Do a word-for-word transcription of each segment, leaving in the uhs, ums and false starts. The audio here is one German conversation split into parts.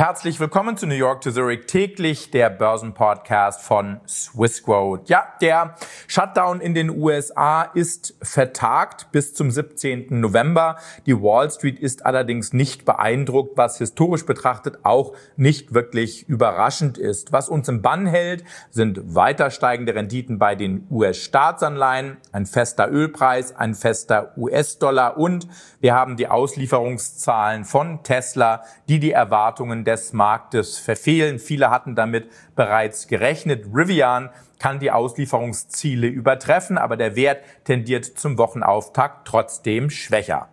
Herzlich willkommen zu New York to Zurich täglich, der Börsenpodcast von Swissquote. Ja, der Shutdown in den U S A ist vertagt bis zum siebzehnten November. Die Wall Street ist allerdings nicht beeindruckt, was historisch betrachtet auch nicht wirklich überraschend ist. Was uns im Bann hält, sind weiter steigende Renditen bei den U S-Staatsanleihen, ein fester Ölpreis, ein fester U S-Dollar und wir haben die Auslieferungszahlen von Tesla, die die Erwartungen des Marktes verfehlen. Viele hatten damit bereits gerechnet. Rivian kann die Auslieferungsziele übertreffen, aber der Wert tendiert zum Wochenauftakt trotzdem schwächer.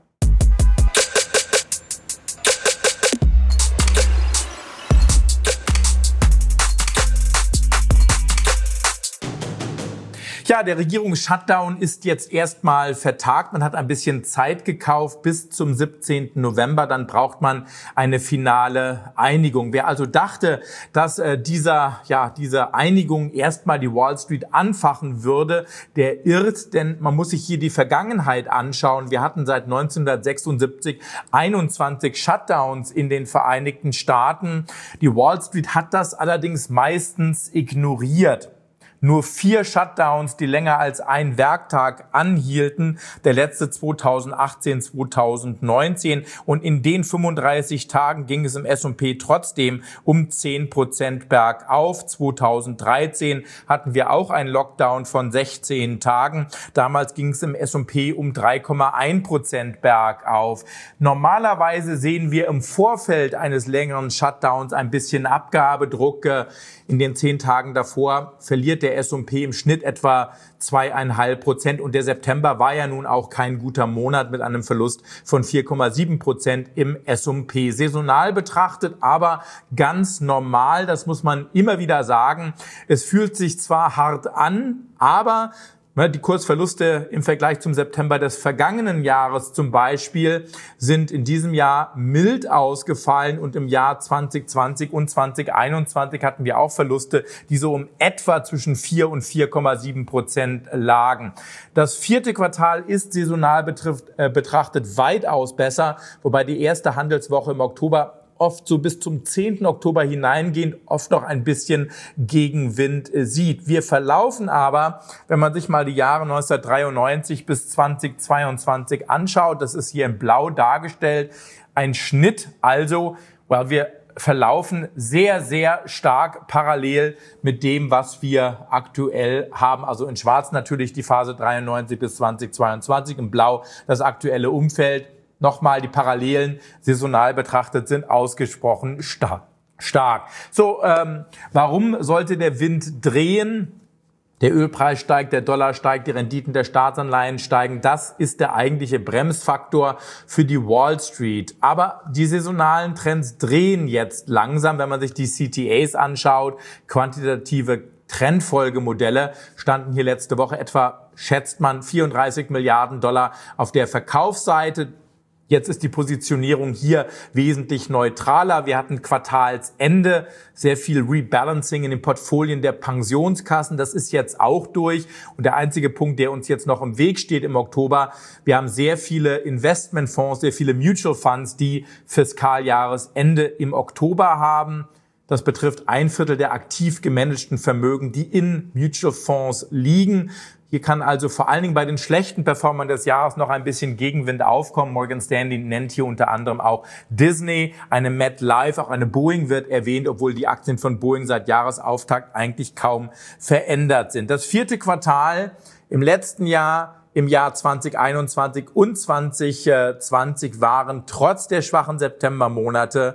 Ja, der Regierungs-Shutdown ist jetzt erstmal vertagt. Man hat ein bisschen Zeit gekauft bis zum siebzehnten November. Dann braucht man eine finale Einigung. Wer also dachte, dass äh, dieser, ja, diese Einigung erstmal die Wall Street anfachen würde, der irrt, denn man muss sich hier die Vergangenheit anschauen. Wir hatten seit neunzehnhundertsechsundsiebzig einundzwanzig Shutdowns in den Vereinigten Staaten. Die Wall Street hat das allerdings meistens ignoriert. Nur vier Shutdowns, die länger als ein Werktag anhielten. Der letzte zweitausendachtzehn, zweitausendneunzehn. Und in den fünfunddreißig Tagen ging es im S und P trotzdem um zehn Prozent bergauf. zweitausenddreizehn hatten wir auch einen Lockdown von sechzehn Tagen. Damals ging es im S und P um drei Komma eins Prozent bergauf. Normalerweise sehen wir im Vorfeld eines längeren Shutdowns ein bisschen Abgabedruck. In den zehn Tagen davor verliert der S und P im Schnitt etwa zwei Komma fünf Prozent und der September war ja nun auch kein guter Monat mit einem Verlust von vier Komma sieben Prozent im S und P. Saisonal betrachtet, aber ganz normal, das muss man immer wieder sagen. Es fühlt sich zwar hart an, aber die Kursverluste im Vergleich zum September des vergangenen Jahres zum Beispiel sind in diesem Jahr mild ausgefallen und im Jahr zwanzig zwanzig und zwanzig einundzwanzig hatten wir auch Verluste, die so um etwa zwischen vier und vier Komma sieben Prozent lagen. Das vierte Quartal ist saisonal betrifft, äh, betrachtet weitaus besser, wobei die erste Handelswoche im Oktober oft so bis zum zehnten Oktober hineingehend oft noch ein bisschen Gegenwind sieht. Wir verlaufen aber, wenn man sich mal die Jahre neunzehnhundertdreiundneunzig bis zweitausendzweiundzwanzig anschaut, das ist hier in Blau dargestellt, ein Schnitt, also, weil wir verlaufen sehr, sehr stark parallel mit dem, was wir aktuell haben. Also in Schwarz natürlich die Phase dreiundneunzig bis zweitausendzweiundzwanzig, in Blau das aktuelle Umfeld. Nochmal, die Parallelen saisonal betrachtet sind ausgesprochen stark. stark. So, ähm, warum sollte der Wind drehen? Der Ölpreis steigt, der Dollar steigt, die Renditen der Staatsanleihen steigen. Das ist der eigentliche Bremsfaktor für die Wall Street. Aber die saisonalen Trends drehen jetzt langsam, wenn man sich die C T As anschaut. Quantitative Trendfolgemodelle standen hier letzte Woche etwa, schätzt man, vierunddreißig Milliarden Dollar auf der Verkaufsseite. Jetzt ist die Positionierung hier wesentlich neutraler. Wir hatten Quartalsende, sehr viel Rebalancing in den Portfolien der Pensionskassen. Das ist jetzt auch durch. Und der einzige Punkt, der uns jetzt noch im Weg steht im Oktober, wir haben sehr viele Investmentfonds, sehr viele Mutual Funds, die Fiskaljahresende im Oktober haben. Das betrifft ein Viertel der aktiv gemanagten Vermögen, die in Mutual Fonds liegen. Hier kann also vor allen Dingen bei den schlechten Performern des Jahres noch ein bisschen Gegenwind aufkommen. Morgan Stanley nennt hier unter anderem auch Disney, eine MetLife, auch eine Boeing wird erwähnt, obwohl die Aktien von Boeing seit Jahresauftakt eigentlich kaum verändert sind. Das vierte Quartal im letzten Jahr, im Jahr zwanzig einundzwanzig und zwanzig zwanzig waren trotz der schwachen Septembermonate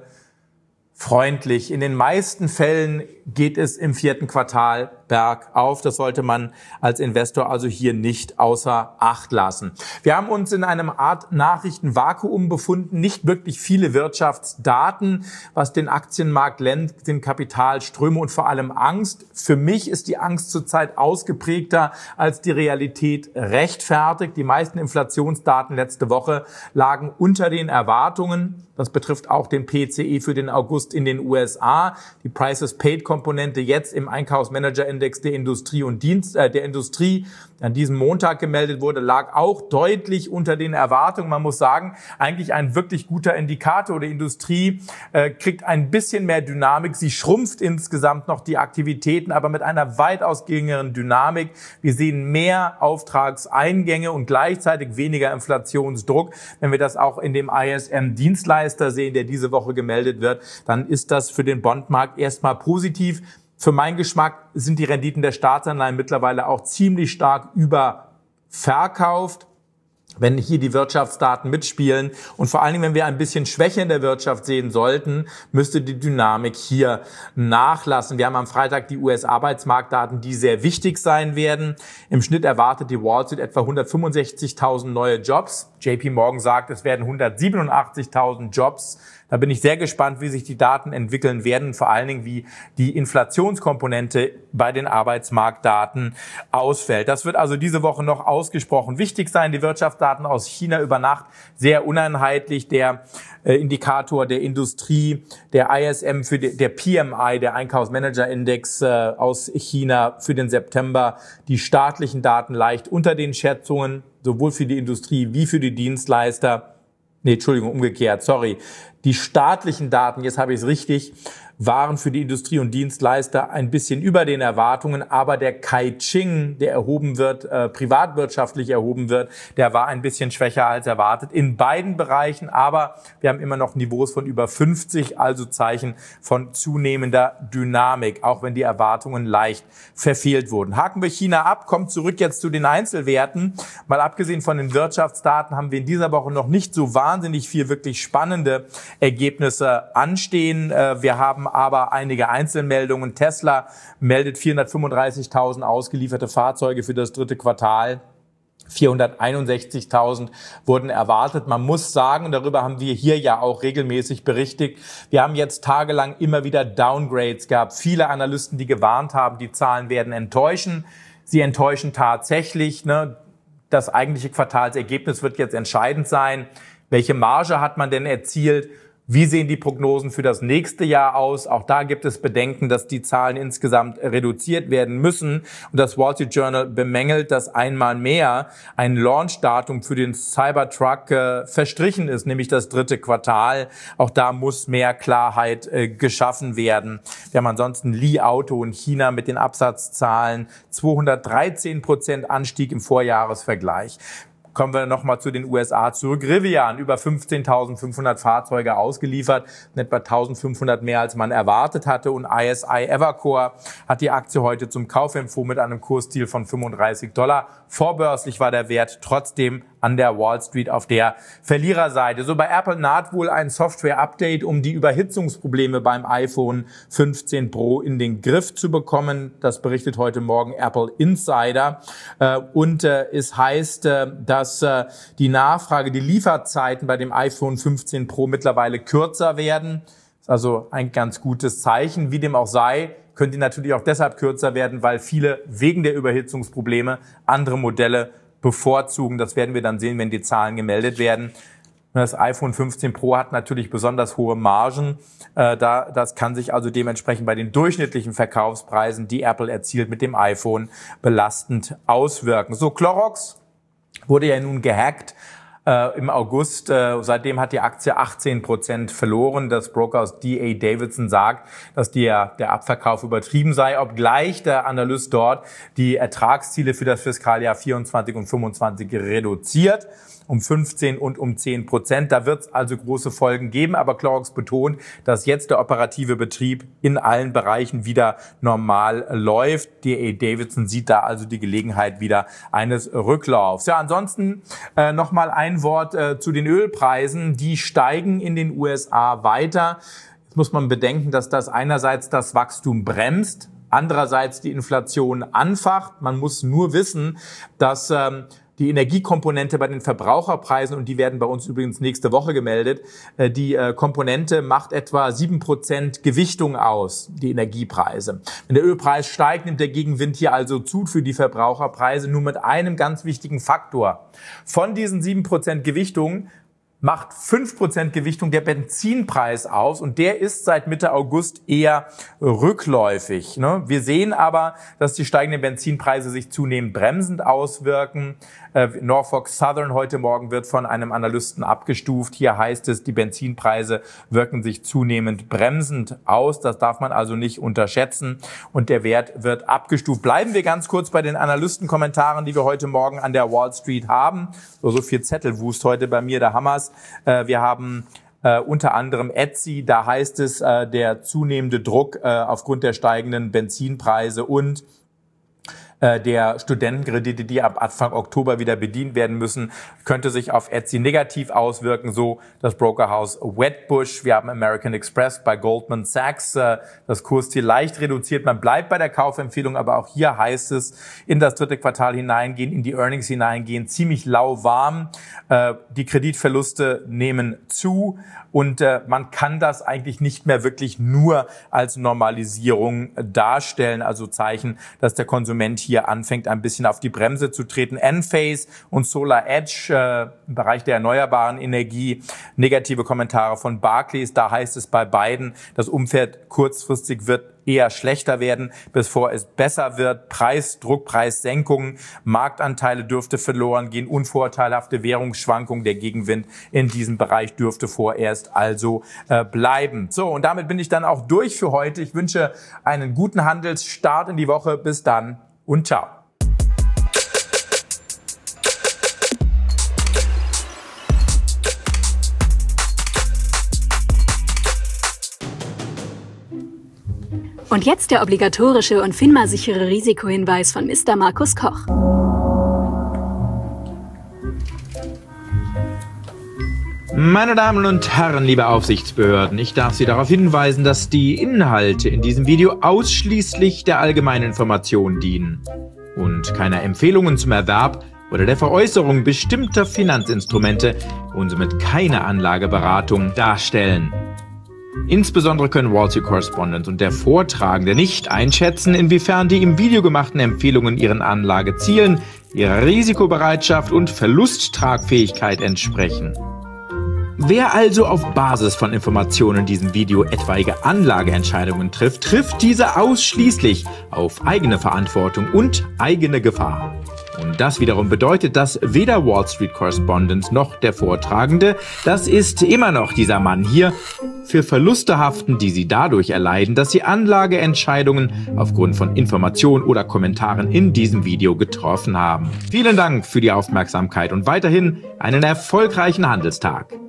freundlich. In den meisten Fällen geht es im vierten Quartal bergauf. Das sollte man als Investor also hier nicht außer Acht lassen. Wir haben uns in einem Art Nachrichtenvakuum befunden. Nicht wirklich viele Wirtschaftsdaten, was den Aktienmarkt lenkt, sind Kapitalströme und vor allem Angst. Für mich ist die Angst zurzeit ausgeprägter, als die Realität rechtfertigt. Die meisten Inflationsdaten letzte Woche lagen unter den Erwartungen. Das betrifft auch den P C E für den August in den U S A. Die Prices Paid Komponente jetzt im Einkaufsmanager-Index Index der Industrie und Dienst, äh, der Industrie an diesem Montag gemeldet wurde, lag auch deutlich unter den Erwartungen. Man muss sagen, eigentlich ein wirklich guter Indikator. Die Industrie äh, kriegt ein bisschen mehr Dynamik. Sie schrumpft insgesamt noch die Aktivitäten, aber mit einer weitaus geringeren Dynamik. Wir sehen mehr Auftragseingänge und gleichzeitig weniger Inflationsdruck. Wenn wir das auch in dem I S M-Dienstleister sehen, der diese Woche gemeldet wird, dann ist das für den Bondmarkt erstmal positiv. Für meinen Geschmack sind die Renditen der Staatsanleihen mittlerweile auch ziemlich stark überverkauft, wenn hier die Wirtschaftsdaten mitspielen. Und vor allen Dingen, wenn wir ein bisschen Schwäche in der Wirtschaft sehen sollten, müsste die Dynamik hier nachlassen. Wir haben am Freitag die U S-Arbeitsmarktdaten, die sehr wichtig sein werden. Im Schnitt erwartet die Wall Street etwa hundertfünfundsechzigtausend neue Jobs. J P Morgan sagt, es werden hundertsiebenundachtzigtausend Jobs. Da bin ich sehr gespannt, wie sich die Daten entwickeln werden, vor allen Dingen, wie die Inflationskomponente bei den Arbeitsmarktdaten ausfällt. Das wird also diese Woche noch ausgesprochen wichtig sein. Die Wirtschaftsdaten aus China über Nacht sehr uneinheitlich. Der äh, Indikator der Industrie, der I S M, für die, der P M I, der Einkaufsmanager-Index äh, aus China für den September, die staatlichen Daten leicht unter den Schätzungen, sowohl für die Industrie wie für die Dienstleister. Nee, Entschuldigung, umgekehrt, sorry. Die staatlichen Daten, jetzt habe ich es richtig, waren für die Industrie und Dienstleister ein bisschen über den Erwartungen, aber der Caixin, der erhoben wird, äh, privatwirtschaftlich erhoben wird, der war ein bisschen schwächer als erwartet in beiden Bereichen, aber wir haben immer noch Niveaus von über fünfzig, also Zeichen von zunehmender Dynamik, auch wenn die Erwartungen leicht verfehlt wurden. Haken wir China ab, kommt zurück jetzt zu den Einzelwerten. Mal abgesehen von den Wirtschaftsdaten haben wir in dieser Woche noch nicht so wahnsinnig viel wirklich spannende Ergebnisse anstehen. Äh, wir haben aber einige Einzelmeldungen. Tesla meldet vierhundertfünfunddreißigtausend ausgelieferte Fahrzeuge für das dritte Quartal. vierhunderteinundsechzigtausend wurden erwartet. Man muss sagen, und darüber haben wir hier ja auch regelmäßig berichtet, wir haben jetzt tagelang immer wieder Downgrades gehabt. Viele Analysten, die gewarnt haben, die Zahlen werden enttäuschen. Sie enttäuschen tatsächlich. Ne? Das eigentliche Quartalsergebnis wird jetzt entscheidend sein. Welche Marge hat man denn erzielt? Wie sehen die Prognosen für das nächste Jahr aus? Auch da gibt es Bedenken, dass die Zahlen insgesamt reduziert werden müssen. Und das Wall Street Journal bemängelt, dass einmal mehr ein Launchdatum für den Cybertruck äh, verstrichen ist, nämlich das dritte Quartal. Auch da muss mehr Klarheit äh, geschaffen werden. Wir haben ansonsten Li Auto in China mit den Absatzzahlen zweihundertreizehn Prozent Anstieg im Vorjahresvergleich. Kommen wir nochmal zu den U S A zurück. Rivian, über fünfzehntausendfünfhundert Fahrzeuge ausgeliefert, etwa eintausendfünfhundert mehr als man erwartet hatte. Und I S I Evercore hat die Aktie heute zum Kauf empfohlen mit einem Kursziel von fünfunddreißig Dollar. Vorbörslich war der Wert trotzdem an der Wall Street auf der Verliererseite. So, bei Apple naht wohl ein Software-Update, um die Überhitzungsprobleme beim iPhone fünfzehn Pro in den Griff zu bekommen. Das berichtet heute Morgen Apple Insider. Und es heißt, dass die Nachfrage, die Lieferzeiten bei dem iPhone fünfzehn Pro mittlerweile kürzer werden. Das ist also ein ganz gutes Zeichen. Wie dem auch sei, können die natürlich auch deshalb kürzer werden, weil viele wegen der Überhitzungsprobleme andere Modelle bevorzugen. Das werden wir dann sehen, wenn die Zahlen gemeldet werden. Das iPhone fünfzehn Pro hat natürlich besonders hohe Margen. Äh, da, das kann sich also dementsprechend bei den durchschnittlichen Verkaufspreisen, die Apple erzielt mit dem iPhone, belastend auswirken. So, Clorox wurde ja nun gehackt äh, im August. Äh, seitdem hat die Aktie achtzehn Prozent verloren. Das Broker aus D A Davidson sagt, dass der, der Abverkauf übertrieben sei, obgleich der Analyst dort die Ertragsziele für das Fiskaljahr vierundzwanzig und fünfundzwanzig reduziert. Um fünfzehn und um zehn Prozent. Da wird es also große Folgen geben. Aber Clorox betont, dass jetzt der operative Betrieb in allen Bereichen wieder normal läuft. D A Davidson sieht da also die Gelegenheit wieder eines Rücklaufs. Ja, ansonsten äh, nochmal ein Wort äh, zu den Ölpreisen. Die steigen in den U S A weiter. Jetzt muss man bedenken, dass das einerseits das Wachstum bremst, andererseits die Inflation anfacht. Man muss nur wissen, dass ähm, die Energiekomponente bei den Verbraucherpreisen, und die werden bei uns übrigens nächste Woche gemeldet, die Komponente macht etwa sieben Prozent Gewichtung aus, die Energiepreise. Wenn der Ölpreis steigt, nimmt der Gegenwind hier also zu für die Verbraucherpreise, nur mit einem ganz wichtigen Faktor. Von diesen sieben Prozent Gewichtung macht fünf Prozent Gewichtung der Benzinpreis aus und der ist seit Mitte August eher rückläufig. Wir sehen aber, dass die steigenden Benzinpreise sich zunehmend bremsend auswirken. Norfolk Southern heute Morgen wird von einem Analysten abgestuft. Hier heißt es, die Benzinpreise wirken sich zunehmend bremsend aus. Das darf man also nicht unterschätzen und der Wert wird abgestuft. Bleiben wir ganz kurz bei den Analystenkommentaren, die wir heute Morgen an der Wall Street haben. So, so viel Zettelwust heute bei mir, der Hammers. Wir haben Uh, unter anderem Etsy, da heißt es, uh, der zunehmende Druck uh, aufgrund der steigenden Benzinpreise und der Studentenkredite, die ab Anfang Oktober wieder bedient werden müssen, könnte sich auf Etsy negativ auswirken, so das Brokerhaus Wedbush. Wir haben American Express bei Goldman Sachs, das Kursziel leicht reduziert. Man bleibt bei der Kaufempfehlung, aber auch hier heißt es, in das dritte Quartal hineingehen, in die Earnings hineingehen, ziemlich lauwarm. Die Kreditverluste nehmen zu und man kann das eigentlich nicht mehr wirklich nur als Normalisierung darstellen, also Zeichen, dass der Konsument hier anfängt, ein bisschen auf die Bremse zu treten. Enphase und Solar Edge äh, im Bereich der erneuerbaren Energie, negative Kommentare von Barclays. Da heißt es bei beiden, das Umfeld kurzfristig wird eher schlechter werden, bevor es besser wird. Preisdruck, Preissenkungen, Marktanteile dürfte verloren gehen, unvorteilhafte Währungsschwankungen, der Gegenwind in diesem Bereich dürfte vorerst also äh, bleiben. So, und damit bin ich dann auch durch für heute. Ich wünsche einen guten Handelsstart in die Woche. Bis dann und ciao. Und jetzt der obligatorische und FINMA-sichere Risikohinweis von Mister Markus Koch. Meine Damen und Herren, liebe Aufsichtsbehörden, ich darf Sie darauf hinweisen, dass die Inhalte in diesem Video ausschließlich der allgemeinen Information dienen und keine Empfehlungen zum Erwerb oder der Veräußerung bestimmter Finanzinstrumente und somit keine Anlageberatung darstellen. Insbesondere können Wall Street Correspondent und der Vortragende nicht einschätzen, inwiefern die im Video gemachten Empfehlungen ihren Anlagezielen, ihrer Risikobereitschaft und Verlusttragfähigkeit entsprechen. Wer also auf Basis von Informationen in diesem Video etwaige Anlageentscheidungen trifft, trifft diese ausschließlich auf eigene Verantwortung und eigene Gefahr. Und das wiederum bedeutet, dass weder Wall Street Correspondent noch der Vortragende, das ist immer noch dieser Mann hier, für Verluste haften, die sie dadurch erleiden, dass sie Anlageentscheidungen aufgrund von Informationen oder Kommentaren in diesem Video getroffen haben. Vielen Dank für die Aufmerksamkeit und weiterhin einen erfolgreichen Handelstag.